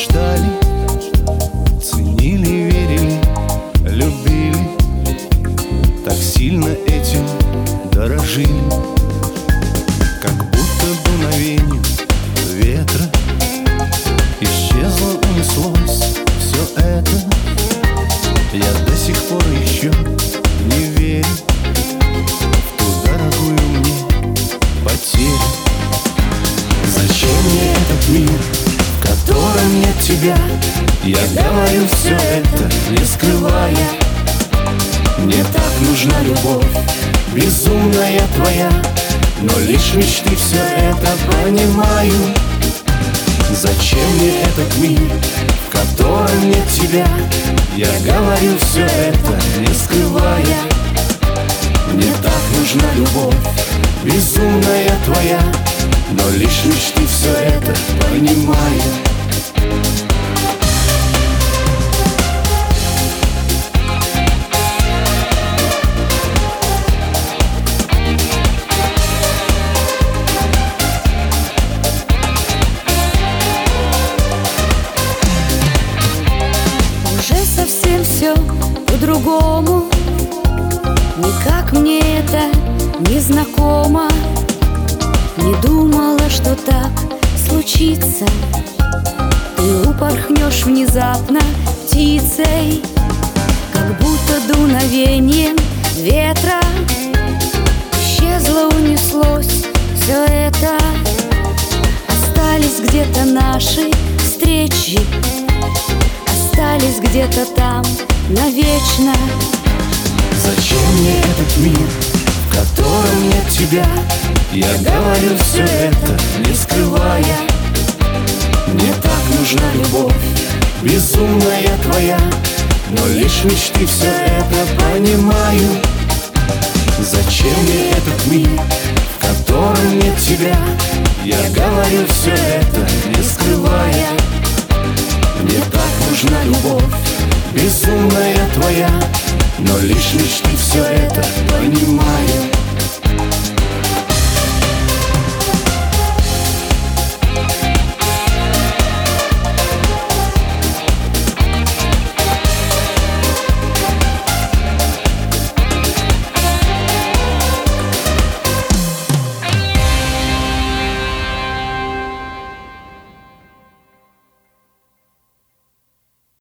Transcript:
ждали, ценили, верили, любили, так сильно этим дорожили. Как будто дуновением ветра исчезло, унеслось все это. Я до сих пор еще не верю в ту дорогую мне потерю. Зачем мне этот мир, в котором нет тебя? Я говорю все это, не скрывая. Мне так нужна любовь, безумная твоя, но лишь мечты все это понимаю. Зачем мне этот мир, в котором нет тебя? Я говорю все это, не скрывая. Мне так нужна любовь, безумная твоя, но лишь мечты все это понимаю. Совсем все по-другому, никак мне это не знакомо. Не думала, что так случится. Ты упорхнешь внезапно птицей, как будто дуновением ветра. Исчезло, унеслось все это. Остались где-то наши встречи, остались где-то там навечно. Зачем мне этот мир, в котором нет тебя? Я говорю все это, не скрывая. Мне так нужна любовь, безумная твоя, но лишь мечты все это понимаю. Зачем мне этот мир, в котором нет тебя? Я говорю все это, не скрывая. Мне так нужна любовь, безумная твоя, но лишь мечты все это понимаю.